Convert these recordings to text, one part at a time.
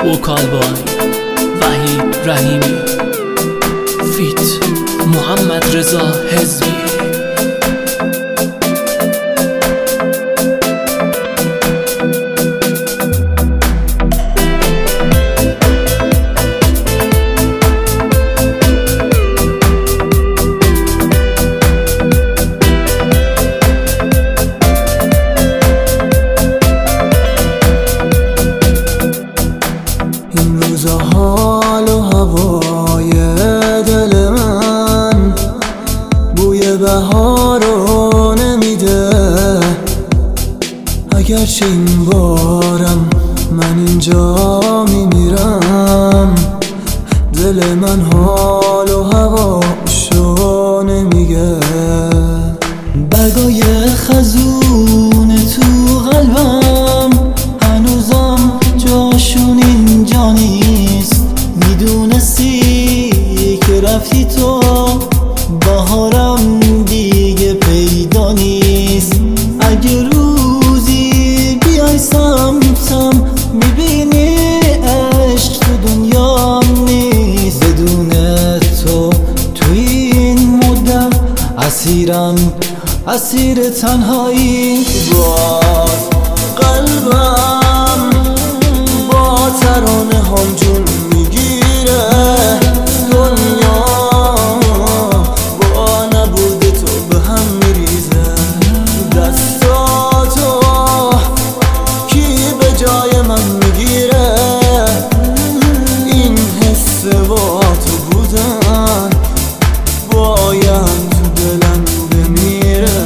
وکال بای وحید رحیمی فیت محمد رضا حزبی. این روزا حال و هوای دل من بوی بهارو نمیده، اگرچه این بارم من اینجا میمیرم، دل من حال و هواشو نمیگه. برگای خزون تو قلبم هنوزم جاشون اینجا نیست، میدونستی که رفتی تو بهارم دیگه پیدا نیست. اگه روزی بیای سمتم میبینی عشق تو دنیا نیست، بدون تو توی این مدت اسیر تنهایی. باز قلبم با ترانه هم جون میگیره، دنیا با نبود تو به هم میریزه. دستاتو کی به جای من میگیره، این حس با تو بودن باید تو دلم بمیره.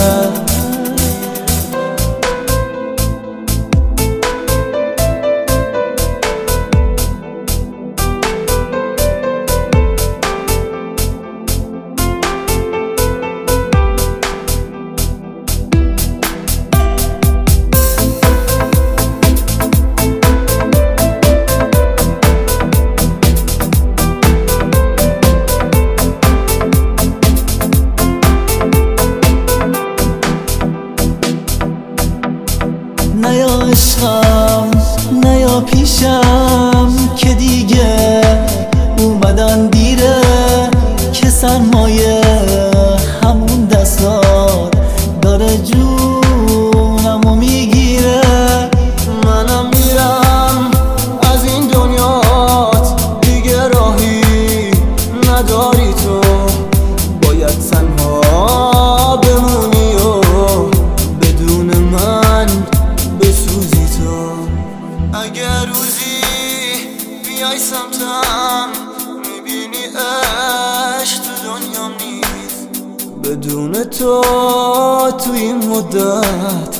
نیا عشقم نیا پیشم که دیگه اومدن دیره، که سرمایه همون دستات داره جونمو میگیره. منم میرم از این دنیات دیگه راهی نداری تو، باید تنها بمونی و بدون من بسوزی تو. اگر روزی بیای سمتم میبینی عشق تو دنیام نیست، بدون تو تو این مدت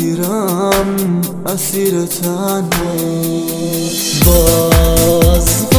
اسیر تنهایی. باز